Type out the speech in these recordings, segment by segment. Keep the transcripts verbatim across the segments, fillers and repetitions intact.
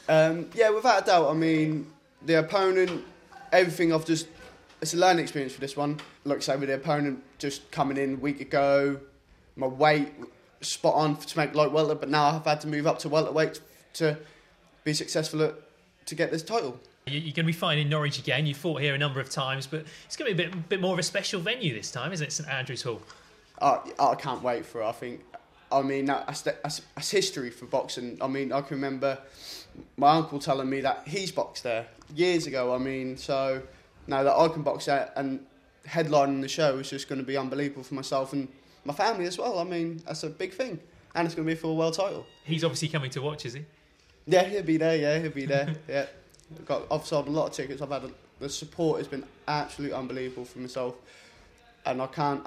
Um, yeah, without a doubt. I mean, the opponent, everything I've just... It's a learning experience for this one. Like I say, with the opponent just coming in a week ago, my weight spot on to make light welter, but now I've had to move up to welterweight to be successful at, to get this title. You're going to be fighting in Norwich again. You fought here a number of times, but it's going to be a bit, bit more of a special venue this time, isn't it, St Andrews Hall? Uh, I can't wait for it, I think. I mean, that's, that's, that's history for boxing. I mean, I can remember my uncle telling me that he's boxed there years ago. I mean, so now that I can box there and headlining the show is just going to be unbelievable for myself and my family as well. I mean, that's a big thing. And it's going to be for a world title. He's obviously coming to watch, is he? Yeah, he'll be there, yeah, he'll be there, yeah. I've, got, I've sold a lot of tickets. I've had a, the support has been absolutely unbelievable for myself, and I can't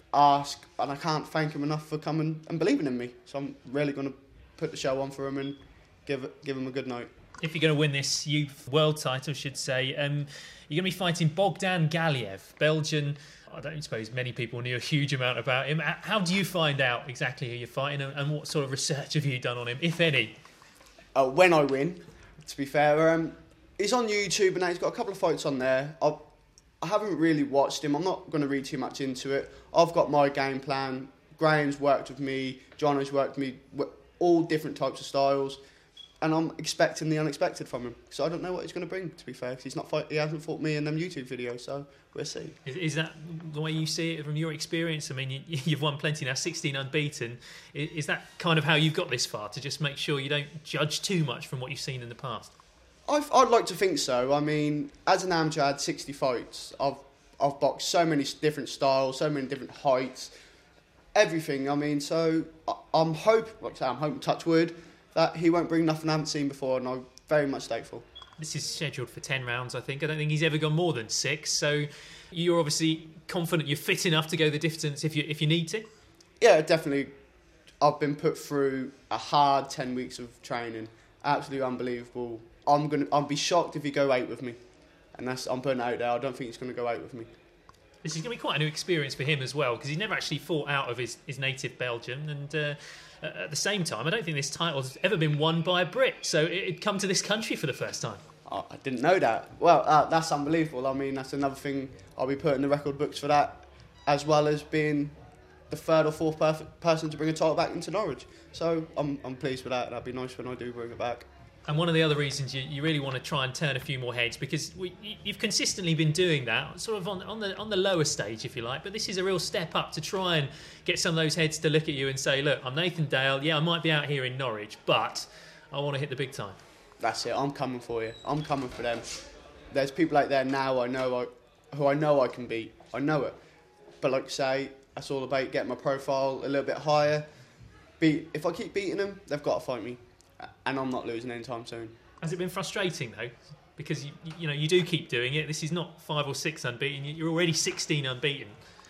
ask and I can't thank him enough for coming and believing in me. So I'm really going to put the show on for him and give give him a good night. If you're going to win this youth world title, I should say, um, you're going to be fighting Bogdan Galiev, Belgian. I don't suppose many people knew a huge amount about him. How do you find out exactly who you're fighting, and what sort of research have you done on him, if any? Uh, when I win, to be fair. Um, he's on YouTube and he's got a couple of fights on there. I've, I haven't really watched him. I'm not going to read too much into it. I've got my game plan. Graham's worked with me. Jono's worked with me. All different types of styles. And I'm expecting the unexpected from him. So I don't know what he's going to bring, to be fair. Cause he's not fight, he hasn't fought me in them YouTube videos, so we'll see. Is, is that the way you see it from your experience? I mean, you, you've won plenty now, sixteen unbeaten. Is, is that kind of how you've got this far, to just make sure you don't judge too much from what you've seen in the past? I've, I'd like to think so. I mean, as an amateur, I had sixty fights. I've I've boxed so many different styles, so many different heights, everything. I mean, so I, I'm hoping, like I say, I'm hoping, touch wood, that he won't bring nothing I haven't seen before, and I'm very much thankful. This is scheduled for ten rounds, I think. I don't think he's ever gone more than six, so you're obviously confident you're fit enough to go the distance if you if you need to? Yeah, definitely. I've been put through a hard ten weeks of training. Absolutely unbelievable. I'm gonna I'll be shocked if he go eight with me. And that's I'm putting it out there. I don't think he's going to go eight with me. This is going to be quite a new experience for him as well, because he's never actually fought out of his, his native Belgium, and uh, at the same time, I don't think this title's ever been won by a Brit, so it'd come to this country for the first time. Oh, I didn't know that. Well, uh, that's unbelievable. I mean, that's another thing I'll be putting in the record books for that, as well as being the third or fourth perfect person to bring a title back into Norwich. So I'm I'm pleased with that. That'd be nice when I do bring it back. And one of the other reasons you, you really want to try and turn a few more heads, because we, you've consistently been doing that, sort of on, on the on the lower stage, if you like. But this is a real step up to try and get some of those heads to look at you and say, look, I'm Nathan Dale. Yeah, I might be out here in Norwich, but I want to hit the big time. That's it. I'm coming for you. I'm coming for them. There's people out there now I know I, who I know I can beat. I know it. But like I say, that's all about getting my profile a little bit higher. Beat, if I keep beating them, they've got to fight me. And I'm not losing anytime soon. Has it been frustrating though? Because you, you know you do keep doing it. This is not five or six unbeaten. You're already sixteen unbeaten.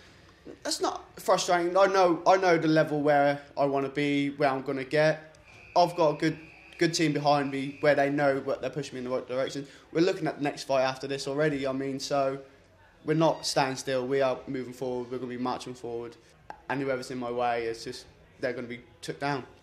That's not frustrating. I know I know the level where I want to be, where I'm going to get. I've got a good good team behind me where they know what they're pushing me in the right direction. We're looking at the next fight after this already. I mean, so we're not standing still. We are moving forward. We're going to be marching forward. And whoever's in my way is just they're going to be took down.